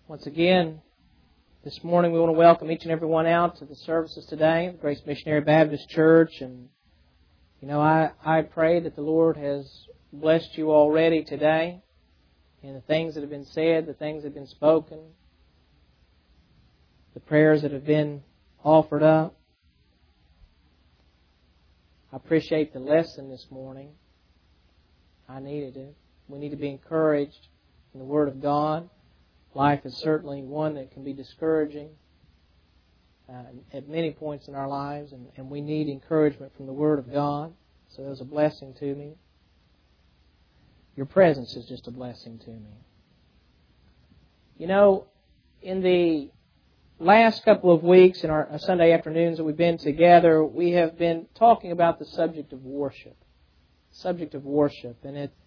Once again, this morning we want to welcome each and every one out to the services today, the Grace Missionary Baptist Church. And, I pray that the Lord has blessed you already today in the things that have been said, the things that have been spoken, the prayers that have been offered up. I appreciate the lesson this morning. I needed it. We need to be encouraged in the Word of God. Life is certainly one that can be discouraging at many points in our lives, and we need encouragement from the Word of God. So it was a blessing to me. Your presence is just a blessing to me. In the last couple of weeks, in our Sunday afternoons that we've been together, we have been talking about the subject of worship. And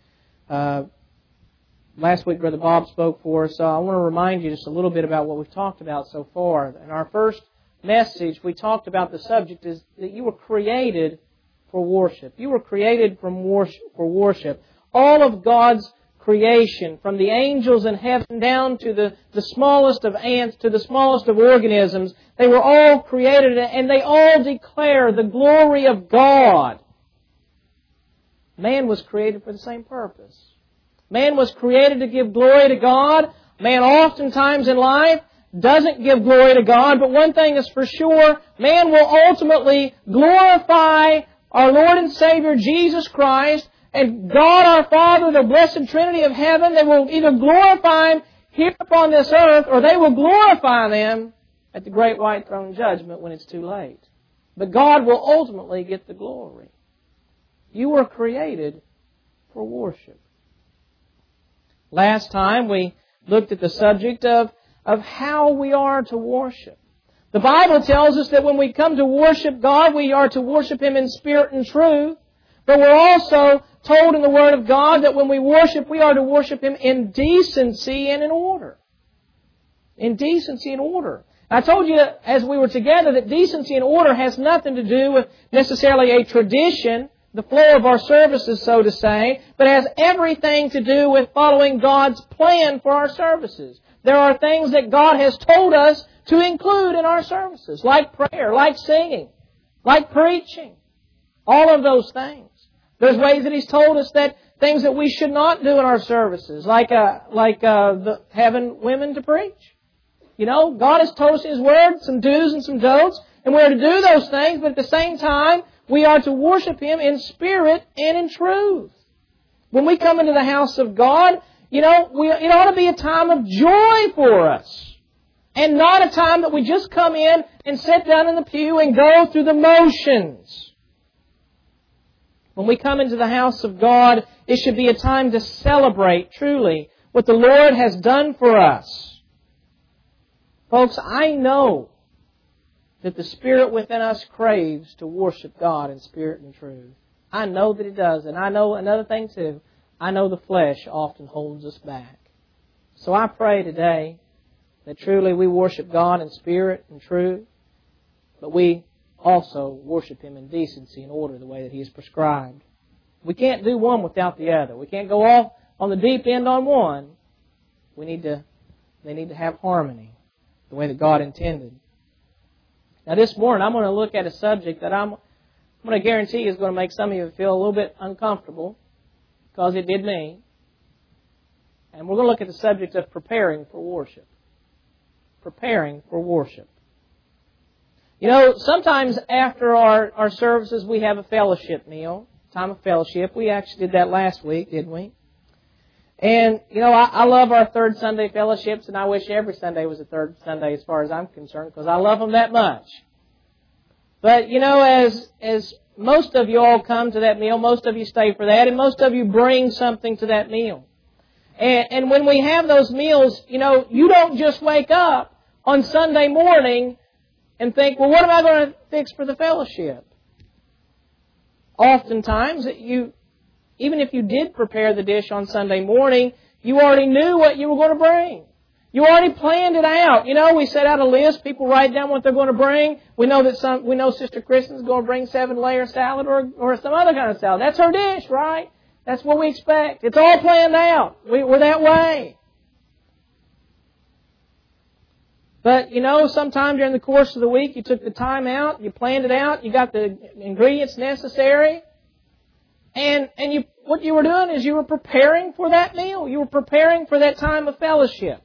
last week, Brother Bob spoke for us, so I want to remind you just a little bit about what we've talked about so far. In our first message, we talked about the subject is that you were created for worship. You were created for worship. All of God's creation, from the angels in heaven down to the smallest of ants, to the smallest of organisms, they were all created and they all declare the glory of God. Man was created for the same purpose. Man was created to give glory to God. Man oftentimes in life doesn't give glory to God, but one thing is for sure, man will ultimately glorify our Lord and Savior Jesus Christ, and God our Father, the blessed Trinity of heaven. They will either glorify Him here upon this earth, or they will glorify them at the great white throne judgment when it's too late. But God will ultimately get the glory. You were created for worship. Last time we looked at the subject of how we are to worship. The Bible tells us that when we come to worship God, we are to worship Him in spirit and truth. But we're also told in the Word of God that when we worship, we are to worship Him in decency and in order. In decency and order. I told you as we were together that decency and order has nothing to do with necessarily a tradition, the flow of our services, so to say, but has everything to do with following God's plan for our services. There are things that God has told us to include in our services, like prayer, like singing, like preaching, all of those things. There's ways that He's told us that things that we should not do in our services, like having women to preach. God has told us in His Word some do's and some don'ts, and we're to do those things, but at the same time, we are to worship Him in spirit and in truth. When we come into the house of God, it ought to be a time of joy for us. And not a time that we just come in and sit down in the pew and go through the motions. When we come into the house of God, it should be a time to celebrate truly what the Lord has done for us. Folks, I know that the Spirit within us craves to worship God in spirit and truth. I know that it does. And I know another thing too. I know the flesh often holds us back. So I pray today that truly we worship God in spirit and truth, but we also worship Him in decency and order the way that He has prescribed. We can't do one without the other. We can't go off on the deep end on one. They need to have harmony the way that God intended. Now this morning I'm going to look at a subject that I'm going to guarantee is going to make some of you feel a little bit uncomfortable, because it did me. And we're going to look at the subject of preparing for worship. Preparing for worship. Sometimes after our services we have a fellowship meal, time of fellowship. We actually did that last week, didn't we? And, I love our third Sunday fellowships, and I wish every Sunday was a third Sunday as far as I'm concerned, because I love them that much. But, as most of you all come to that meal, most of you stay for that, and most of you bring something to that meal. And when we have those meals, you don't just wake up on Sunday morning and think, well, what am I going to fix for the fellowship? Oftentimes, even if you did prepare the dish on Sunday morning, you already knew what you were going to bring. You already planned it out. We set out a list. People write down what they're going to bring. We know Sister Kristen's going to bring 7-layer salad or some other kind of salad. That's her dish, right? That's what we expect. It's all planned out. We're that way. But, sometime during the course of the week, you took the time out, you planned it out, you got the ingredients necessary, and what you were doing is you were preparing for that meal. You were preparing for that time of fellowship.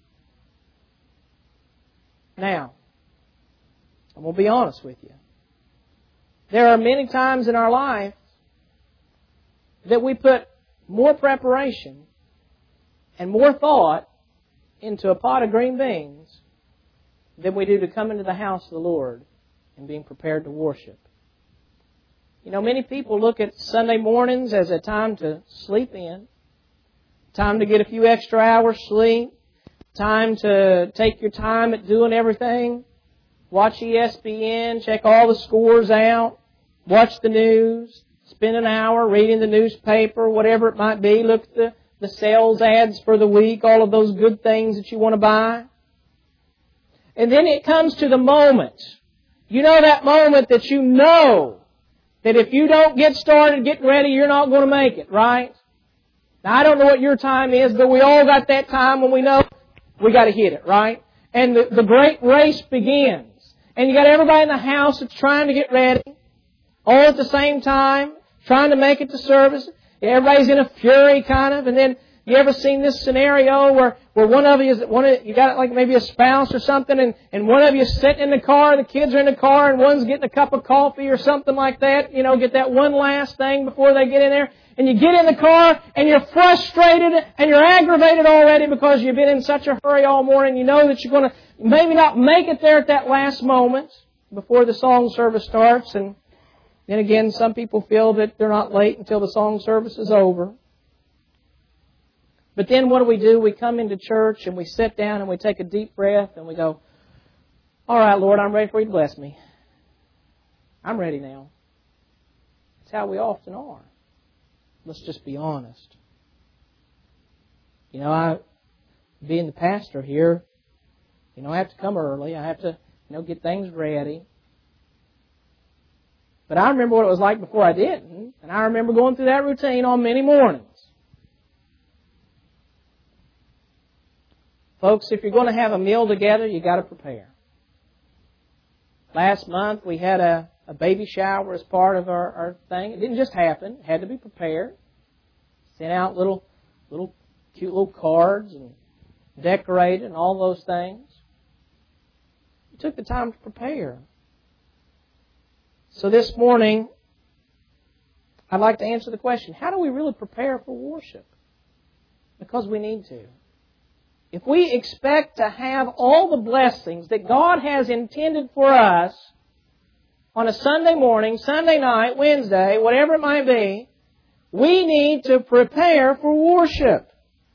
Now, I'm going to be honest with you. There are many times in our life that we put more preparation and more thought into a pot of green beans than we do to come into the house of the Lord and being prepared to worship. Many people look at Sunday mornings as a time to sleep in, time to get a few extra hours sleep, time to take your time at doing everything, watch ESPN, check all the scores out, watch the news, spend an hour reading the newspaper, whatever it might be, look at the sales ads for the week, all of those good things that you want to buy. And then it comes to the moment. That moment that that if you don't get started getting ready, you're not going to make it, right? Now, I don't know what your time is, but we all got that time when we know we got to hit it, right? And the great race begins. And you got everybody in the house that's trying to get ready, all at the same time, trying to make it to service. Everybody's in a fury, kind of. And then, you ever seen this scenario where one of you you got like maybe a spouse or something, and one of you is sitting in the car, the kids are in the car, and one's getting a cup of coffee or something like that, get that one last thing before they get in there. And you get in the car, and you're frustrated, and you're aggravated already because you've been in such a hurry all morning. You know that you're going to maybe not make it there at that last moment before the song service starts. And then again, some people feel that they're not late until the song service is over. But then what do? We come into church and we sit down and we take a deep breath and we go, all right, Lord, I'm ready for You to bless me. I'm ready now. That's how we often are. Let's just be honest. I, being the pastor here, I have to come early. I have to, get things ready. But I remember what it was like before I didn't. And I remember going through that routine on many mornings. Folks, if you're going to have a meal together, you got to prepare. Last month we had a baby shower as part of our thing. It didn't just happen; it had to be prepared. Sent out little cute little cards and decorated and all those things. We took the time to prepare. So this morning, I'd like to answer the question: how do we really prepare for worship? Because we need to. If we expect to have all the blessings that God has intended for us on a Sunday morning, Sunday night, Wednesday, whatever it might be, we need to prepare for worship.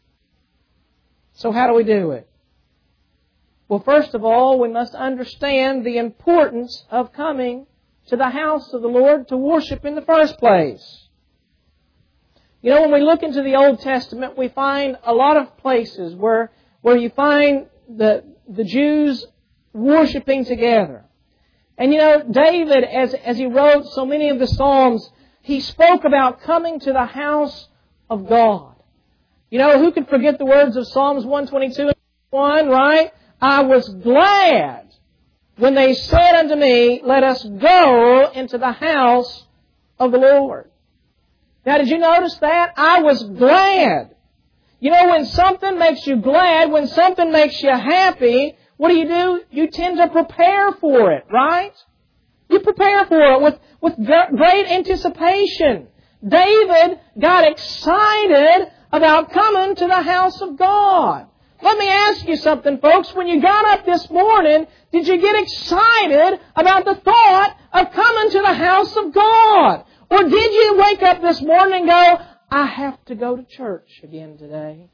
So how do we do it? Well, first of all, we must understand the importance of coming to the house of the Lord to worship in the first place. When we look into the Old Testament, we find a lot of places where you find the Jews worshiping together. And David, as he wrote so many of the Psalms, he spoke about coming to the house of God. Who could forget the words of Psalms 122 and 1, right? I was glad when they said unto me, let us go into the house of the Lord. Now, did you notice that? I was glad. When something makes you glad, when something makes you happy, what do? You tend to prepare for it, right? You prepare for it with great anticipation. David got excited about coming to the house of God. Let me ask you something, folks. When you got up this morning, did you get excited about the thought of coming to the house of God? Or did you wake up this morning and go, I have to go to church again today?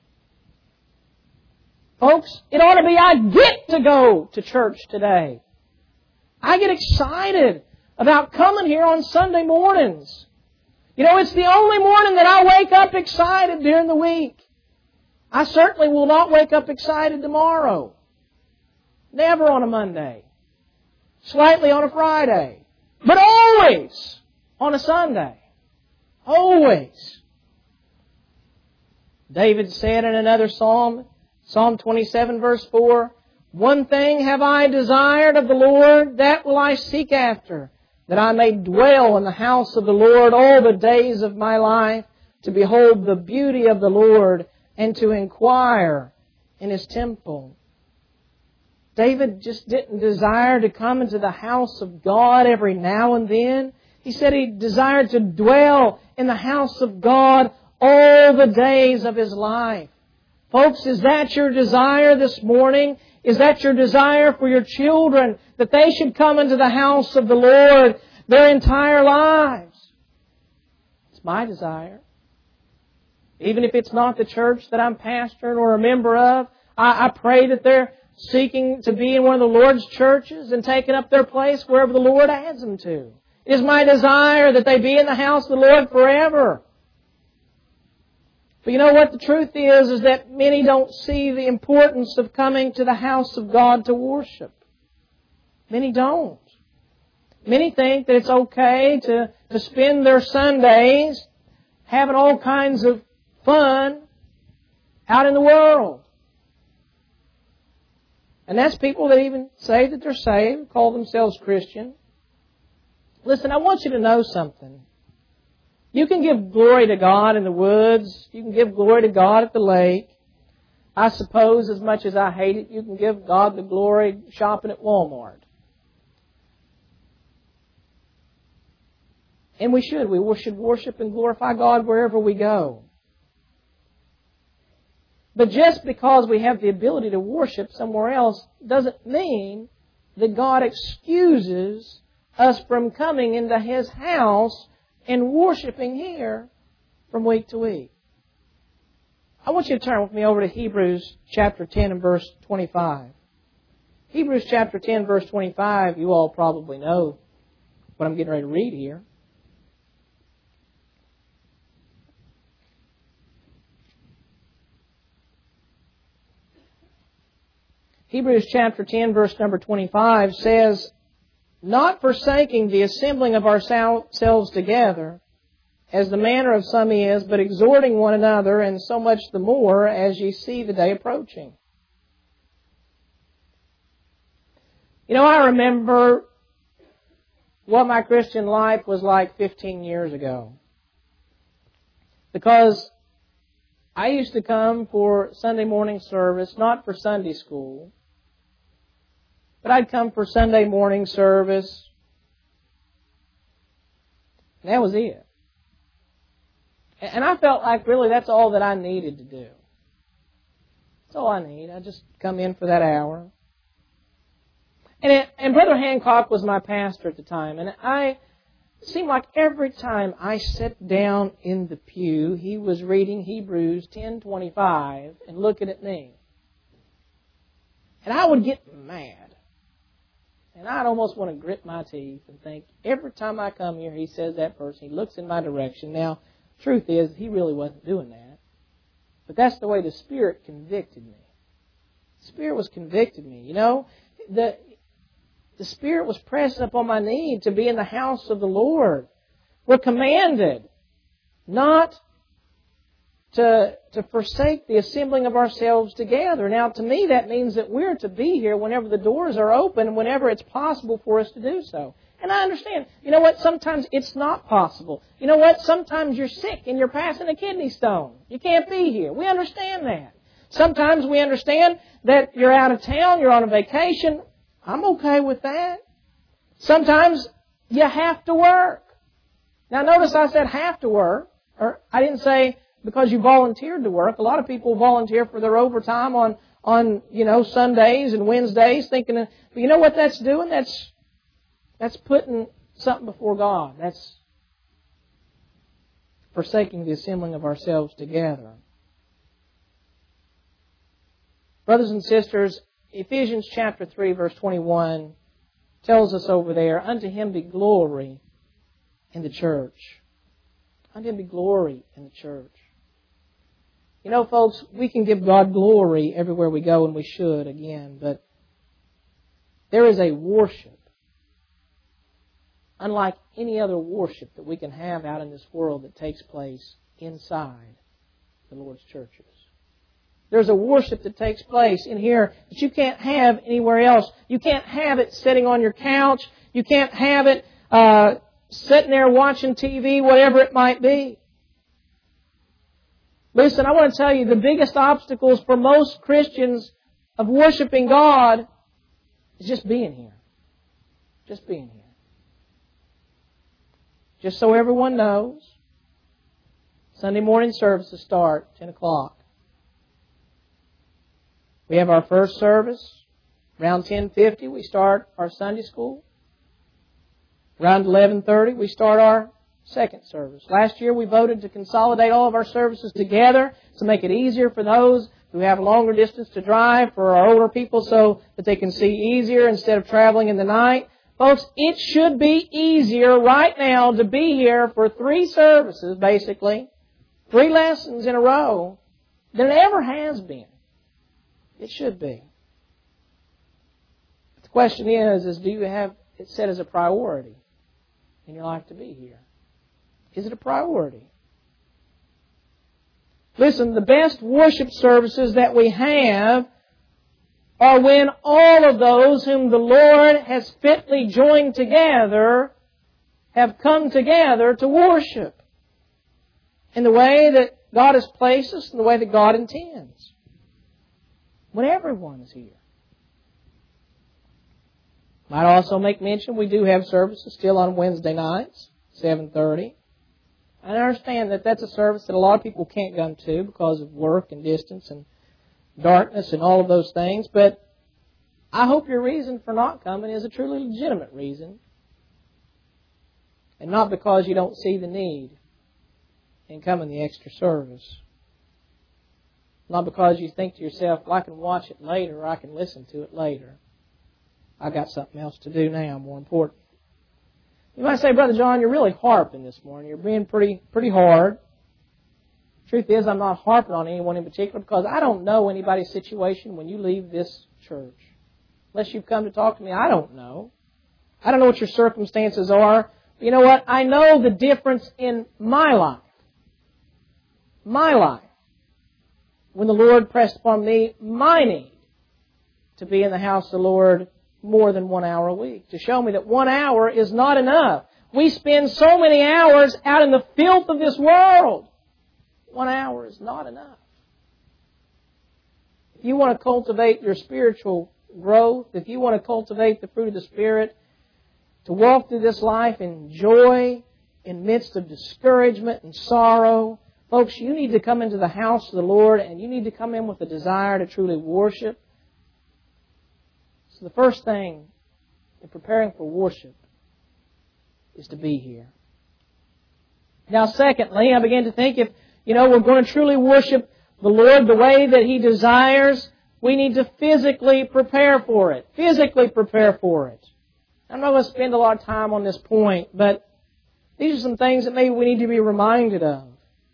Folks, it ought to be, I get to go to church today. I get excited about coming here on Sunday mornings. It's the only morning that I wake up excited during the week. I certainly will not wake up excited tomorrow. Never on a Monday. Slightly on a Friday. But always on a Sunday. Always. David said in another psalm, Psalm 27 verse 4, One thing have I desired of the Lord, that will I seek after, that I may dwell in the house of the Lord all the days of my life, to behold the beauty of the Lord and to inquire in His temple. David just didn't desire to come into the house of God every now and then. He said he desired to dwell in the house of God all the days of his life. Folks, is that your desire this morning? Is that your desire for your children, that they should come into the house of the Lord their entire lives? It's my desire. Even if it's not the church that I'm pastoring or a member of, I pray that they're seeking to be in one of the Lord's churches and taking up their place wherever the Lord adds them to. It is my desire that they be in the house of the Lord forever. But you know what the truth is that many don't see the importance of coming to the house of God to worship. Many don't. Many think that it's okay to spend their Sundays having all kinds of fun out in the world. And that's people that even say that they're saved, call themselves Christian. Listen, I want you to know something. You can give glory to God in the woods. You can give glory to God at the lake. I suppose, as much as I hate it, you can give God the glory shopping at Walmart. And we should. We should worship and glorify God wherever we go. But just because we have the ability to worship somewhere else doesn't mean that God excuses us from coming into His house and worshiping here from week to week. I want you to turn with me over to Hebrews chapter 10 and verse 25. Hebrews chapter 10 verse 25, you all probably know what I'm getting ready to read here. Hebrews chapter 10 verse number 25 says, not forsaking the assembling of ourselves together, as the manner of some is, but exhorting one another, and so much the more as ye see the day approaching. You know, I remember what my Christian life was like 15 years ago. Because I used to come for Sunday morning service, not for Sunday school, but I'd come for Sunday morning service. And that was it. And I felt like really that's all that I needed to do. That's all I need. I just come in for that hour. And Brother Hancock was my pastor at the time. And it seemed like every time I sat down in the pew, he was reading Hebrews 10:25 and looking at me. And I would get mad. And I'd almost want to grit my teeth and think, every time I come here, he says that verse, he looks in my direction. Now, truth is, he really wasn't doing that. But that's the way the Spirit convicted me. The Spirit was convicting me. You know, the Spirit was pressing upon my need to be in the house of the Lord. We're commanded not to forsake the assembling of ourselves together. Now, to me, that means that we're to be here whenever the doors are open and whenever it's possible for us to do so. And I understand. You know what? Sometimes it's not possible. You know what? Sometimes you're sick and you're passing a kidney stone. You can't be here. We understand that. Sometimes we understand that you're out of town, you're on a vacation. I'm okay with that. Sometimes you have to work. Now, notice I said have to work. Or I didn't say because you volunteered to work. A lot of people volunteer for their overtime on Sundays and Wednesdays, thinking, but you know what that's doing? That's putting something before God. That's forsaking the assembling of ourselves together. Brothers and sisters, Ephesians chapter 3 verse 21 tells us over there, unto Him be glory in the church. Unto Him be glory in the church. You know, folks, we can give God glory everywhere we go, and we should, again, but there is a worship, unlike any other worship that we can have out in this world, that takes place inside the Lord's churches. There's a worship that takes place in here that you can't have anywhere else. You can't have it sitting on your couch. You can't have it sitting there watching TV, whatever it might be. Listen, I want to tell you, the biggest obstacles for most Christians of worshiping God is just being here. Just being here. Just so everyone knows, Sunday morning services start 10 o'clock. We have our first service. Around 10:50 we start our Sunday school. Around 11:30 we start our second service. Last year we voted to consolidate all of our services together to make it easier for those who have a longer distance to drive, for our older people so that they can see easier instead of traveling in the night. Folks, it should be easier right now to be here for 3 services, basically, 3 lessons in a row, than it ever has been. It should be. But the question is do you have it set as a priority in your life to be here? Is it a priority? Listen, the best worship services that we have are when all of those whom the Lord has fitly joined together have come together to worship in the way that God has placed us, in the way that God intends. When everyone is here. Might also make mention, we do have services still on Wednesday nights, 7:30. I understand that that's a service that a lot of people can't come to because of work and distance and darkness and all of those things, but I hope your reason for not coming is a truly legitimate reason, and not because you don't see the need in coming the extra service. Not because you think to yourself, well, I can watch it later or I can listen to it later. I got something else to do now, more important. You might say, Brother John, you're really harping this morning. You're being pretty hard. Truth is, I'm not harping on anyone in particular because I don't know anybody's situation when you leave this church. Unless you've come to talk to me, I don't know. I don't know what your circumstances are. But you know what? I know the difference in my life. My life. When the Lord pressed upon me my need to be in the house of the Lord more than 1 hour a week, to show me that 1 hour is not enough. We spend so many hours out in the filth of this world. 1 hour is not enough. If you want to cultivate your spiritual growth, if you want to cultivate the fruit of the Spirit, to walk through this life in joy, in midst of discouragement and sorrow, folks, you need to come into the house of the Lord and you need to come in with a desire to truly worship. So the first thing in preparing for worship is to be here. Now, secondly, I began to think if, we're going to truly worship the Lord the way that He desires, we need to physically prepare for it. Physically prepare for it. I'm not going to spend a lot of time on this point, but these are some things that maybe we need to be reminded of.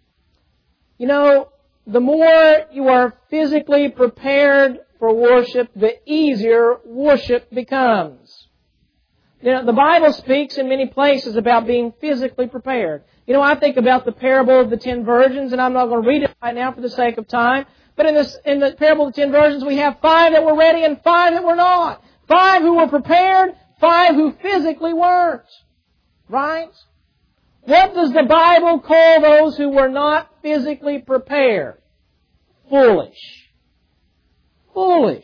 The more you are physically prepared for worship, the easier worship becomes. The Bible speaks in many places about being physically prepared. I think about the parable of the 10 virgins, and I'm not going to read it right now for the sake of time. But in the parable of the 10 virgins, we have 5 that were ready and 5 that were not. 5 who were prepared, 5 who physically weren't. Right? What does the Bible call those who were not physically prepared? Foolish. Foolish.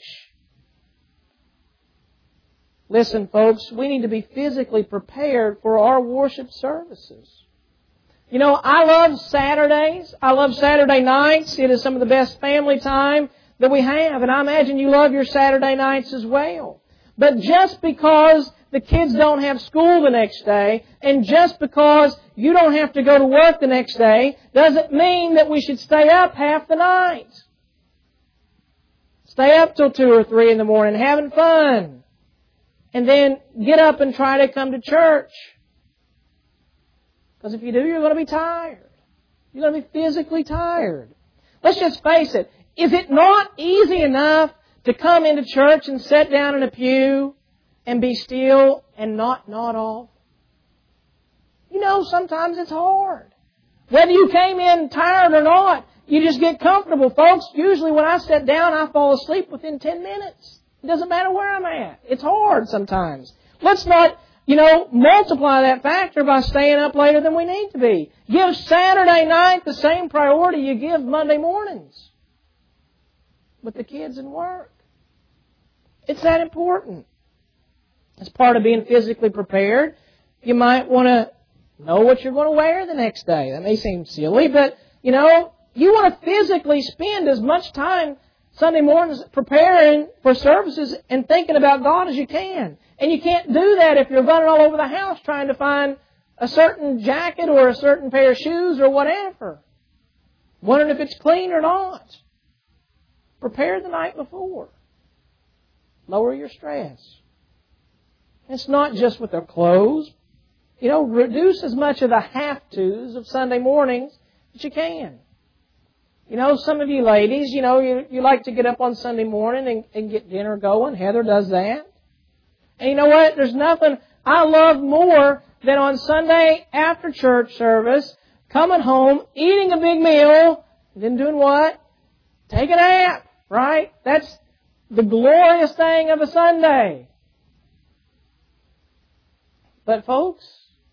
Listen, folks, we need to be physically prepared for our worship services. I love Saturdays. I love Saturday nights. It is some of the best family time that we have. And I imagine you love your Saturday nights as well. But just because the kids don't have school the next day, and just because you don't have to go to work the next day, doesn't mean that we should stay up half the night. Stay up till 2 or 3 in the morning having fun. And then get up and try to come to church. Because if you do, you're going to be tired. You're going to be physically tired. Let's just face it. Is it not easy enough to come into church and sit down in a pew and be still and not nod off? Sometimes it's hard. Whether you came in tired or not, you just get comfortable. Folks, usually when I sit down, I fall asleep within 10 minutes. It doesn't matter where I'm at. It's hard sometimes. Let's not, multiply that factor by staying up later than we need to be. Give Saturday night the same priority you give Monday mornings with the kids and work. It's that important. As part of being physically prepared, you might want to know what you're going to wear the next day. That may seem silly, but, you want to physically spend as much time Sunday mornings preparing for services and thinking about God as you can. And you can't do that if you're running all over the house trying to find a certain jacket or a certain pair of shoes or whatever. Wondering if it's clean or not. Prepare the night before. Lower your stress. It's not just with their clothes. Reduce as much of the have-tos of Sunday mornings as you can. Some of you ladies, you like to get up on Sunday morning and get dinner going. Heather does that. And you know what? There's nothing I love more than on Sunday after church service, coming home, eating a big meal, and then doing what? Take a nap, right? That's the glorious thing of a Sunday. But folks,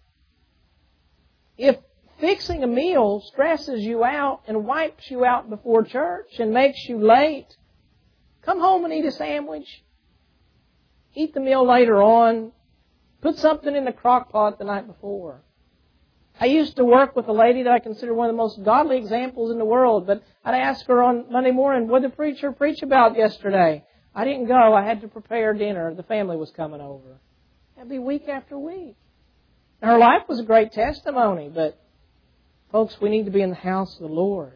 if fixing a meal stresses you out and wipes you out before church and makes you late, come home and eat a sandwich. Eat the meal later on. Put something in the crock pot the night before. I used to work with a lady that I consider one of the most godly examples in the world, but I'd ask her on Monday morning, what did the preacher preach about yesterday? I didn't go. I had to prepare dinner. The family was coming over. That'd be week after week. And her life was a great testimony, but folks, we need to be in the house of the Lord.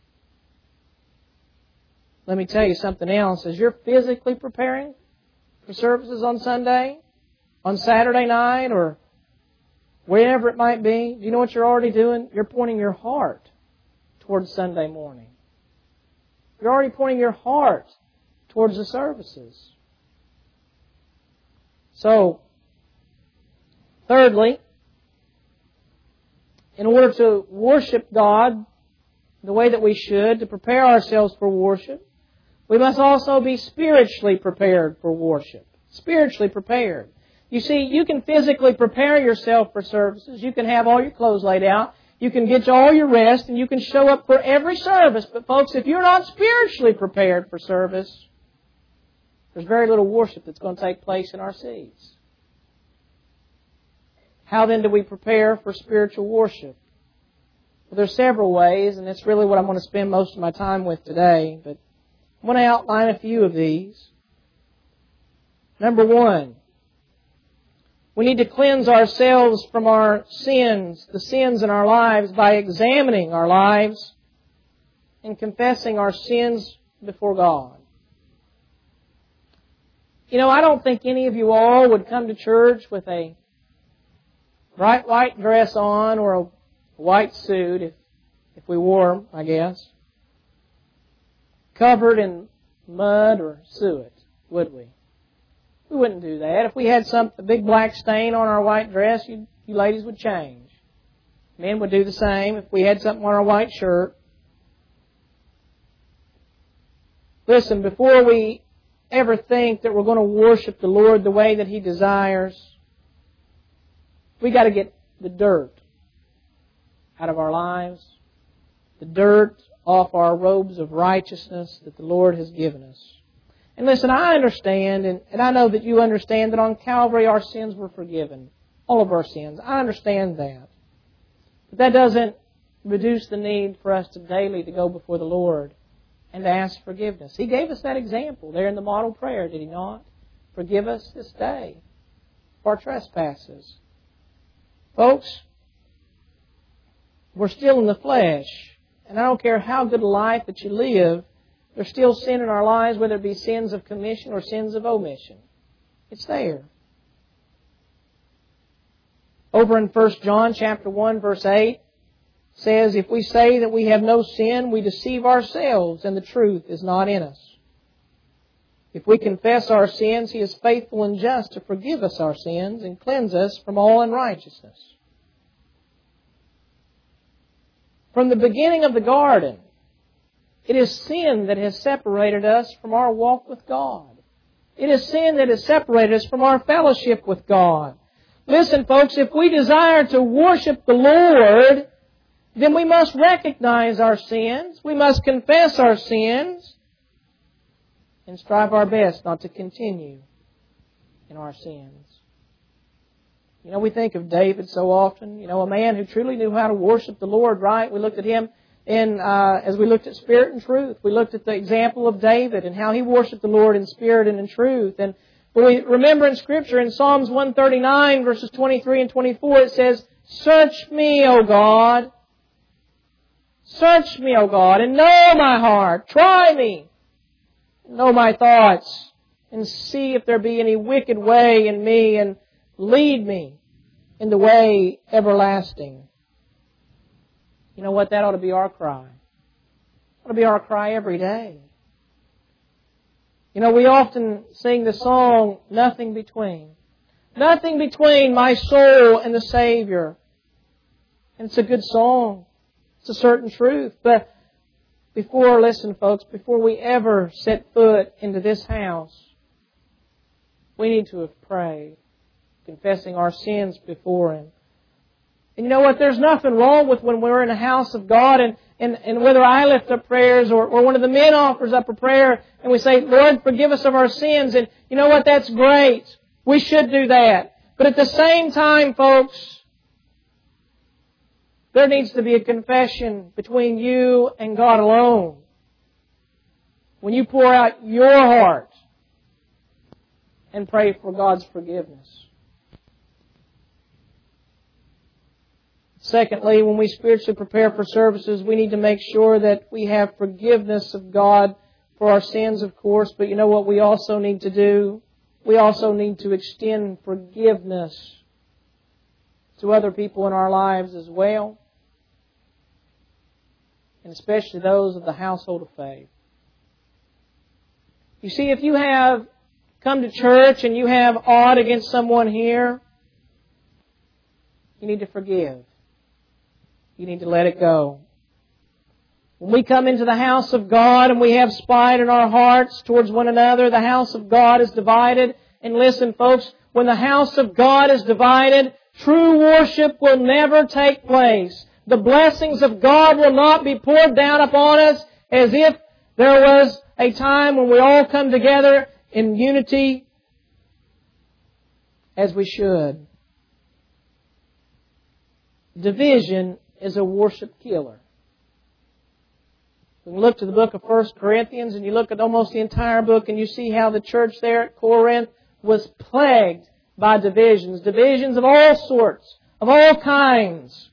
Let me tell you something else. As you're physically preparing for services on Sunday, on Saturday night, or wherever it might be, do you know what you're already doing? You're pointing your heart towards Sunday morning. You're already pointing your heart towards the services. So, thirdly, in order to worship God the way that we should, to prepare ourselves for worship, we must also be spiritually prepared for worship. Spiritually prepared. You see, you can physically prepare yourself for services. You can have all your clothes laid out. You can get all your rest, and you can show up for every service. But folks, if you're not spiritually prepared for service, there's very little worship that's going to take place in our seats. How then do we prepare for spiritual worship? Well, there's several ways, and it's really what I'm going to spend most of my time with today. But I want to outline a few of these. Number one, we need to cleanse ourselves from our sins, the sins in our lives, by examining our lives and confessing our sins before God. I don't think any of you all would come to church with a bright white dress on or a white suit, if we wore them, I guess, covered in mud or suet, would we? We wouldn't do that. If we had a big black stain on our white dress, you ladies would change. Men would do the same if we had something on our white shirt. Listen, before we ever think that we're going to worship the Lord the way that He desires, we got to get the dirt out of our lives, the dirt off our robes of righteousness that the Lord has given us. And listen, I understand, and I know that you understand that on Calvary our sins were forgiven. All of our sins. I understand that. But that doesn't reduce the need for us to daily to go before the Lord and to ask forgiveness. He gave us that example there in the model prayer, did He not? Forgive us this day for our trespasses. Folks, we're still in the flesh, and I don't care how good a life that you live, there's still sin in our lives, whether it be sins of commission or sins of omission. It's there. Over in 1 John chapter 1, verse 8, says, if we say that we have no sin, we deceive ourselves, and the truth is not in us. If we confess our sins, He is faithful and just to forgive us our sins and cleanse us from all unrighteousness. From the beginning of the garden, It is sin that has separated us from our walk with God. It is sin that has separated us from our fellowship with God. Listen, folks, if we desire to worship the Lord, then we must recognize our sins. We must confess our sins and strive our best not to continue in our sins. You know, we think of David so often, you know, a man who truly knew how to worship the Lord, right? We looked at him as we looked at spirit and truth. We looked at the example of David and how he worshiped the Lord in spirit and in truth. And we remember in Scripture in Psalms 139 verses 23 and 24 it says, "Search me, O God. Search me, O God, and know my heart. Try me, and know my thoughts, and see if there be any wicked way in me, and lead me in the way everlasting." You know what? That ought to be our cry. It ought to be our cry every day. You know, we often sing the song, "Nothing Between." Nothing between my soul and the Savior. And it's a good song. It's a certain truth. But listen folks, before we ever set foot into this house, we need to have prayed, confessing our sins before Him. And you know what? There's nothing wrong with when we're in the house of God and whether I lift up prayers or one of the men offers up a prayer and we say, "Lord, forgive us of our sins." And you know what? That's great. We should do that. But at the same time, folks, there needs to be a confession between you and God alone. When you pour out your heart and pray for God's forgiveness. Secondly, when we spiritually prepare for services, we need to make sure that we have forgiveness of God for our sins, of course. But you know what we also need to do? We also need to extend forgiveness to other people in our lives as well. And especially those of the household of faith. You see, if you have come to church and you have aught against someone here, you need to forgive. You need to let it go. When we come into the house of God and we have spite in our hearts towards one another, the house of God is divided. And listen, folks, when the house of God is divided, true worship will never take place. The blessings of God will not be poured down upon us as if there was a time when we all come together in unity as we should. Division is a worship killer. We look to the book of 1 Corinthians and you look at almost the entire book and you see how the church there at Corinth was plagued by divisions. Divisions of all sorts, of all kinds.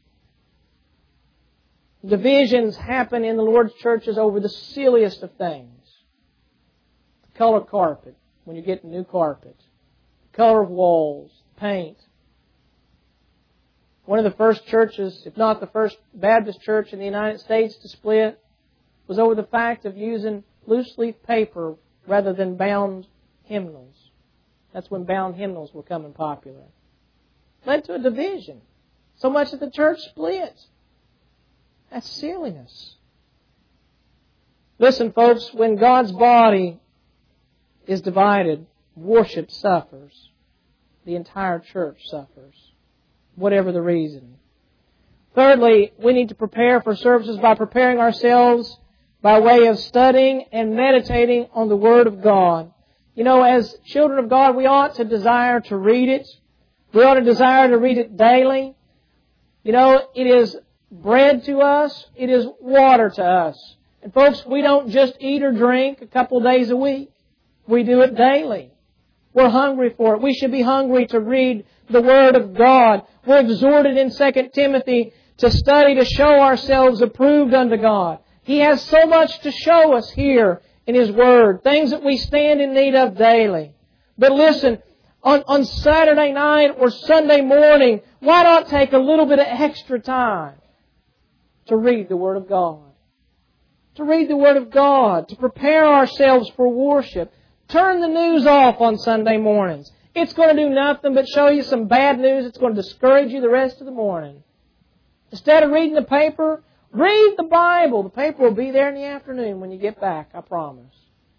Divisions happen in the Lord's churches over the silliest of things. The color carpet, when you get new carpet. The color of walls, paint. One of the first churches, if not the first Baptist church in the United States to split, was over the fact of using loose leaf paper rather than bound hymnals. That's when bound hymnals were becoming popular. Led to a division. So much that the church split. That's silliness. Listen, folks, when God's body is divided, worship suffers. The entire church suffers, whatever the reason. Thirdly, we need to prepare for services by preparing ourselves by way of studying and meditating on the Word of God. You know, as children of God, we ought to desire to read it. We ought to desire to read it daily. You know, it is bread to us. It is water to us. And folks, we don't just eat or drink a couple of days a week. We do it daily. We're hungry for it. We should be hungry to read the Word of God. We're exhorted in 2 Timothy to study to show ourselves approved unto God. He has so much to show us here in His Word. Things that we stand in need of daily. But listen, on Saturday night or Sunday morning, why not take a little bit of extra time to read the Word of God? To read the Word of God. To prepare ourselves for worship. Turn the news off on Sunday mornings. It's going to do nothing but show you some bad news. It's going to discourage you the rest of the morning. Instead of reading the paper Read the Bible. The paper will be there in the afternoon when you get back, I promise.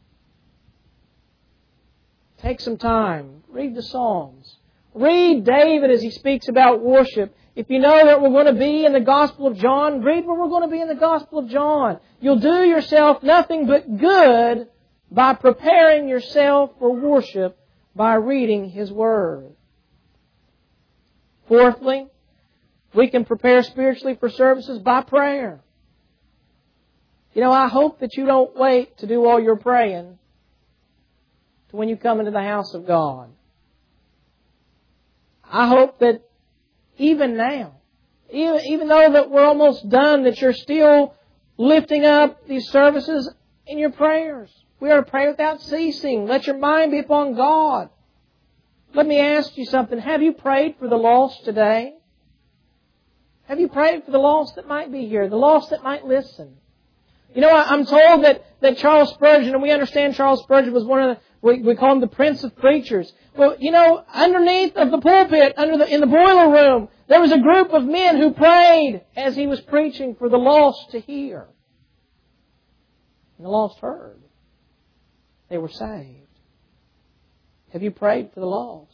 Take some time. Read the Psalms. Read David as he speaks about worship. If you know that we're going to be in the Gospel of John, read where we're going to be in the Gospel of John. You'll do yourself nothing but good by preparing yourself for worship by reading His Word. Fourthly, we can prepare spiritually for services by prayer. You know, I hope that you don't wait to do all your praying to when you come into the house of God. I hope that even now, even though that we're almost done, that you're still lifting up these services in your prayers. We are to pray without ceasing. Let your mind be upon God. Let me ask you something. Have you prayed for the lost today? Have you prayed for the lost that might be here, the lost that might listen? You know, I'm told that Charles Spurgeon, and we understand Charles Spurgeon was one of the, we call him the Prince of Preachers. Well, you know, underneath of the pulpit, in the boiler room, there was a group of men who prayed as he was preaching for the lost to hear. And the lost heard. They were saved. Have you prayed for the lost?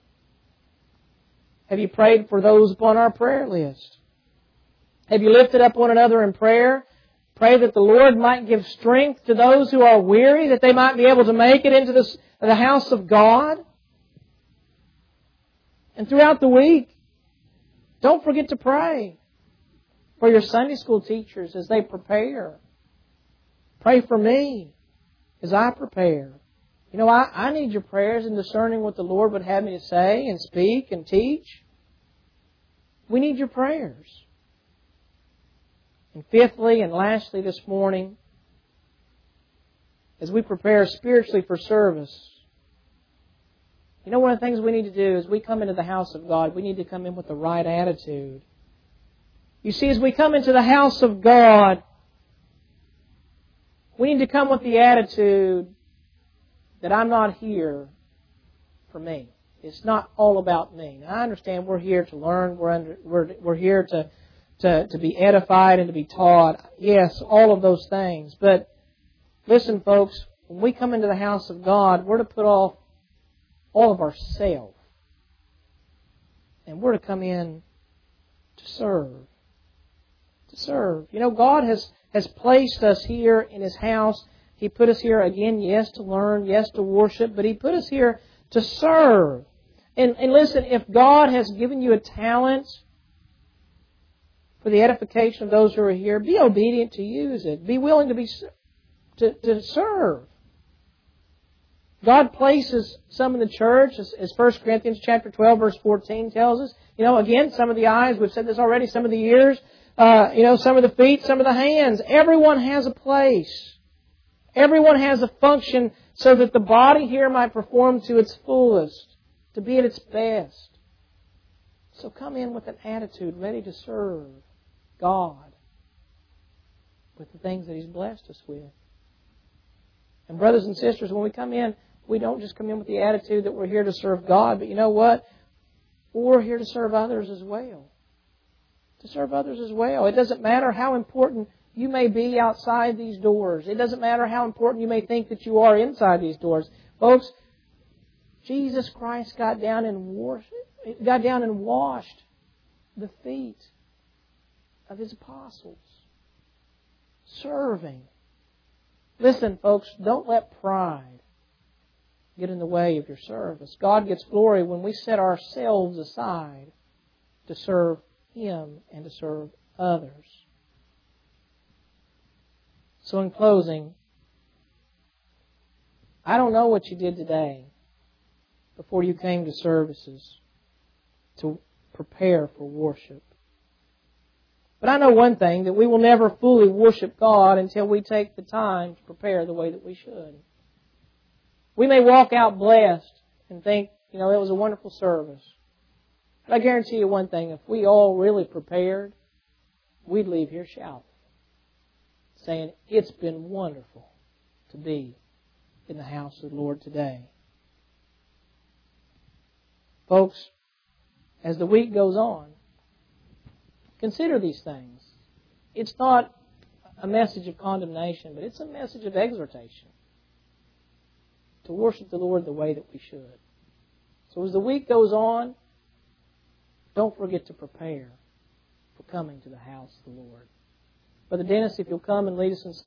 Have you prayed for those upon our prayer list? Have you lifted up one another in prayer? Pray that the Lord might give strength to those who are weary, that they might be able to make it into the house of God. And throughout the week, don't forget to pray for your Sunday school teachers as they prepare. Pray for me as I prepare. You know, I need your prayers in discerning what the Lord would have me to say and speak and teach. We need your prayers. And fifthly and lastly this morning, as we prepare spiritually for service, you know, one of the things we need to do is we come into the house of God, we need to come in with the right attitude. You see, as we come into the house of God, we need to come with the attitude that I'm not here for me. It's not all about me. Now, I understand we're here to learn. We're here to be edified and to be taught. Yes, all of those things. But listen, folks, when we come into the house of God, we're to put off all of ourselves. And we're to come in to serve. To serve. You know, God has placed us here in His house. He put us here, again, yes, to learn, yes, to worship, but He put us here to serve. And listen, if God has given you a talent for the edification of those who are here, be obedient to use it. Be willing to serve. God places some in the church, as 1 Corinthians chapter 12, verse 14 tells us. You know, again, some of the eyes, we've said this already, some of the ears, some of the feet, some of the hands. Everyone has a place. Everyone has a function so that the body here might perform to its fullest, to be at its best. So come in with an attitude ready to serve God with the things that He's blessed us with. And brothers and sisters, when we come in, we don't just come in with the attitude that we're here to serve God, but you know what? We're here to serve others as well. To serve others as well. It doesn't matter how important you may be outside these doors. It doesn't matter how important you may think that you are inside these doors. Folks, Jesus Christ got down and washed the feet of His apostles. Serving. Listen, folks, don't let pride get in the way of your service. God gets glory when we set ourselves aside to serve Him and to serve others. So in closing, I don't know what you did today before you came to services to prepare for worship. But I know one thing, that we will never fully worship God until we take the time to prepare the way that we should. We may walk out blessed and think, it was a wonderful service. But I guarantee you one thing, if we all really prepared, we'd leave here shouting, saying, it's been wonderful to be in the house of the Lord today. Folks, as the week goes on, consider these things. it's not a message of condemnation, but it's a message of exhortation to worship the Lord the way that we should. So as the week goes on, don't forget to prepare for coming to the house of the Lord. Brother Dennis, if you'll come and lead us in